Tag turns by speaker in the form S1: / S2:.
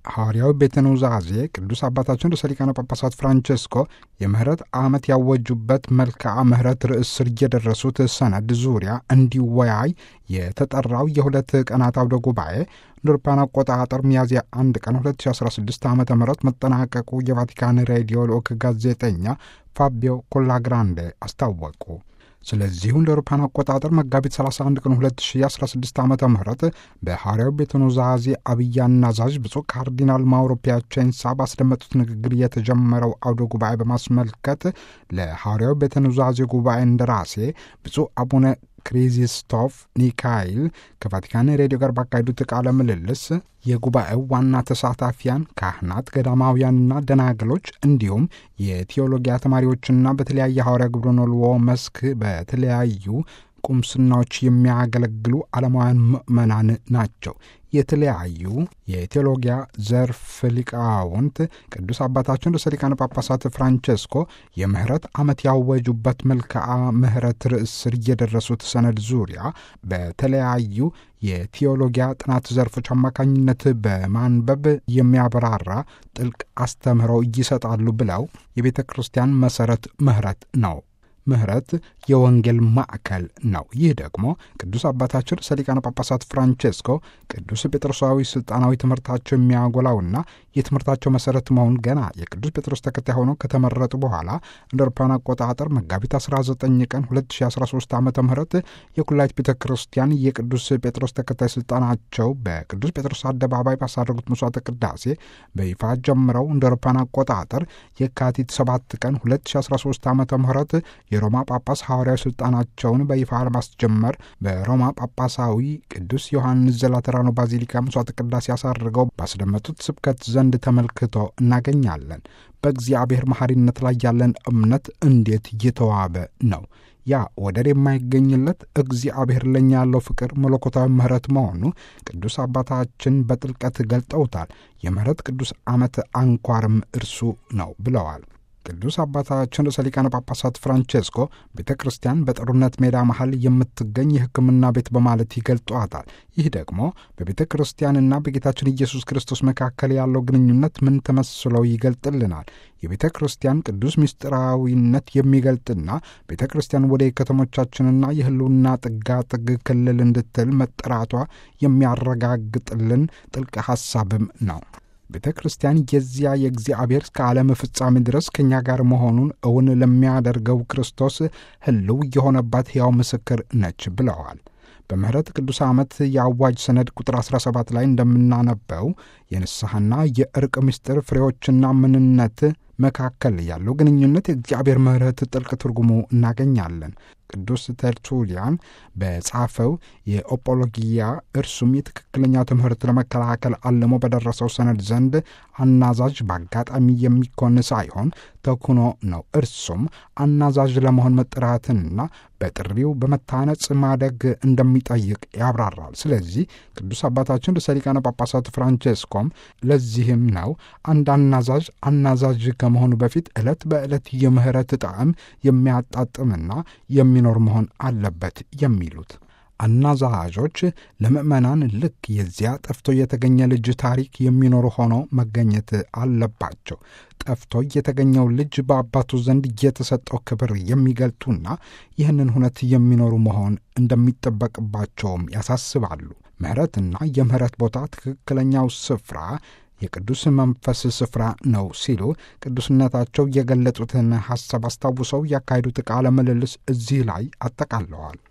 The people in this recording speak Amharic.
S1: ሐዋርያዊ ቤተ ኑዛዜ ቅዱስ አባታችን ርዕሰ ሊቃነ ጳጳሳት ፍራንቼስኮ የምህረት ዓመት ያወጁበት መልክዓ ምህረት ርዕስ ስር የደረሱት ሰነድ ዙሪያ እንዲወያይ የተጠራው የሁለት ቀናት አውደ ጉባኤ አውሮፓውያን አቆጣጠር ሚያዝያ 1 ቀን 2016 ዓ ም መጠናቀቁ የቫቲካን ሬዲዮ ልዑክ ጋዜጠኛ ፋቢዮ ኮላግራንዴ አስታወቁ። ስለዚሁ እንደ አውሮፓውያን አቆጣጠር መጋቢት 31 ቀን 2016 ዓ ም በሐዋርያዊ ቤተ ኑዛዜ አብይ አናዛዥ ብፁዕ ካርዲናል ማውሮ ፒያቼንሳ ባስደመጡት ንግግር የተጀመረው አውደ ጉባኤ በማስመልከት ለሐዋርያዊ ቤተ ኑዛዜ ጉባኤ እንደራሴ ብፁዕ አቡነ ክሪስቶፍ ኒካይል ከቫቲካን ሬዲዮ ጋር ባካሄዱት ቃለ ምልልስ የጉባኤው ዋና ተሳታፊያን ካህናት፣ ገዳማውያንና ደናግሎች እንዲሁም የቴዎሎጊያ ተማሪዎችና በተለያየ ሐዋርያ ግብረኖልዎ መስክ በተለያዩ ቁምስናዎች የሚያገለግሉ ዓለማውያን ምእመናን ናቸው። የተለያዩ የቴዎሎጊያ ዘርፍ ሊቃውንት ቅዱስ አባታችን ርዕሰ ሊቃነ ጳጳሳት ፍራንቼስኮ የምህረት ዓመት ያወጁበት መልክዓ ምህረት ርዕስ ስር የደረሱት ሰነድ ዙሪያ በተለያዩ የቴዎሎጊያ ጥናት ዘርፎች አማካኝነት በማንበብ የሚያበራራ ጥልቅ አስተምህሮ ይሰጣሉ ብለው የቤተ ክርስቲያን መሠረት ምህረት ነው። ምህረት የወንጌል ማዕከል ነው። ይህ ደግሞ ቅዱስ አባታችን ርዕሰ ሊቃነ ጳጳሳት ፍራንቼስኮ ቅዱስ ጴጥሮሳዊ ሥልጣናዊ ትምህርታቸው የሚያጎላውና የትምህርታቸው መሠረት መሆን ገና የቅዱስ ጴጥሮስ ተከታይ ሆነው ከተመረጡ በኋላ እንደ አውሮፓውያን አቆጣጠር መጋቢት 19 ቀን 2013 ዓ ም የኩላይት ቤተ ክርስቲያን የቅዱስ ጴጥሮስ ተከታይ ሥልጣናቸው በቅዱስ ጴጥሮስ አደባባይ ባሳረጉት መስዋዕተ ቅዳሴ በይፋ ጀምረው እንደ አውሮፓውያን አቆጣጠር የካቲት 7 ቀን 2013 ዓ ም የሮማ ጳጳስ ሐዋርያዊ ሥልጣናቸውን በይፋ ለማስጀመር በሮማ ጳጳሳዊ ቅዱስ ዮሐንስ ዘላተራኖ ባዚሊካ መስዋዕተ ቅዳሴ ያሳርገው ባስደመጡት ስብከት ዘንድ ተመልክቶ እናገኛለን። በእግዚአብሔር መሐሪነት ላይ ያለን እምነት እንዴት እየተዋበ ነው! ያ ወደር የማይገኝለት እግዚአብሔር ለኛ ያለው ፍቅር መለኮታዊ ምሕረት መሆኑ ቅዱስ አባታችን በጥልቀት ገልጠውታል። የምሕረት ቅዱስ ዓመት አንኳርም እርሱ ነው ብለዋል። ቅዱስ አባታችን ርዕሰ ሊቃነ ጳጳሳት ፍራንቼስኮ ቤተ ክርስቲያን በጦርነት ሜዳ መሃል የምትገኝ የሕክምና ቤት በማለት ይገልጧታል። ይህ ደግሞ በቤተ ክርስቲያንና በጌታችን ኢየሱስ ክርስቶስ መካከል ያለው ግንኙነት ምን ተመስለው ይገልጥልናል። የቤተ ክርስቲያን ቅዱስ ምስጢራዊነት የሚገልጥና ቤተ ክርስቲያን ወደ ከተሞቻችንና የህልውና ጥጋጥግ ክልል እንድትል መጠራቷ የሚያረጋግጥልን ጥልቅ ሐሳብም ነው። ቤተ ክርስቲያን የዚያ የእግዚአብሔር እስከ ዓለም ፍጻሜ ድረስ ከእኛ ጋር መሆኑን እውን ለሚያደርገው ክርስቶስ ህልው የሆነባት ሕያው ምስክር ነች ብለዋል። በምህረት ቅዱስ ዓመት የአዋጅ ሰነድ ቁጥር 17 ላይ እንደምናነበው የንስሐና የእርቅ ምስጢር ፍሬዎችና ምንነት መካከል ያለው ግንኙነት የእግዚአብሔር ምህረት ጥልቅ ትርጉሙ እናገኛለን። ቅዱስ ተርቱሊያን በጻፈው የኦጶሎጊያ እርሱም የትክክለኛ ትምህርት ለመከላከል አልሞ በደረሰው ሰነድ ዘንድ አናዛዥ በአጋጣሚ የሚኮን ሳይሆን ተኩኖ ነው። እርሱም አናዛዥ ለመሆን መጥራትንና በጥሪው በመታነጽ ማደግ እንደሚጠይቅ ያብራራል። ስለዚህ ቅዱስ አባታችን ርዕሰ ሊቃነ ጳጳሳት ፍራንቼስኮም ለዚህም ነው አንድ አናዛዥ ከመሆኑ በፊት ዕለት በዕለት የምህረት ጣዕም የሚያጣጥምና የሚኖር መሆን አለበት የሚሉት። አናዛዦች ለምእመናን ልክ የዚያ ጠፍቶ የተገኘ ልጅ ታሪክ የሚኖሩ ሆኖ መገኘት አለባቸው። ጠፍቶ የተገኘው ልጅ በአባቱ ዘንድ የተሰጠው ክብር የሚገልጡና ይህንን ሁነት የሚኖሩ መሆን እንደሚጠበቅባቸውም ያሳስባሉ። ምህረትና የምህረት ቦታ ትክክለኛው ስፍራ የቅዱስ መንፈስ ስፍራ ነው ሲሉ ቅዱስነታቸው የገለጹትን ሐሳብ አስታውሰው ያካሄዱት ቃለ ምልልስ እዚህ ላይ አጠቃለዋል።